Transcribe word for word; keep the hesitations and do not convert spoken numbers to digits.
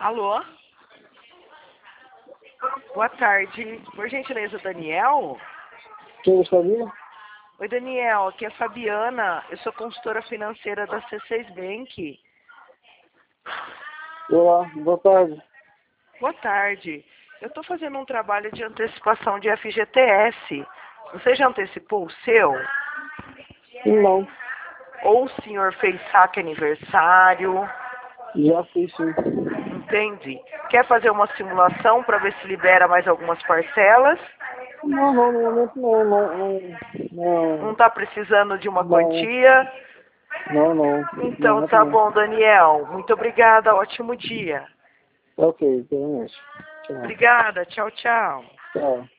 Alô? Boa tarde. Por gentileza, Daniel? Quem gostaria? Oi, Daniel. Aqui é a Fabiana. Eu sou consultora financeira da C seis Bank. Olá, boa tarde. Boa tarde. Eu estou fazendo um trabalho de antecipação de F G T S. Você já antecipou o seu? Não, Ou o senhor fez saque aniversário? já fiz sim. Entende? Quer fazer uma simulação para ver se libera mais algumas parcelas? Não, não, no momento não, não, não, Não não, está precisando de uma não, quantia? não, não, no Então momento tá não. bom, Daniel. Muito obrigada. Ótimo dia. Ok, exatamente. Tchau. Obrigada. Tchau, tchau. Tchau.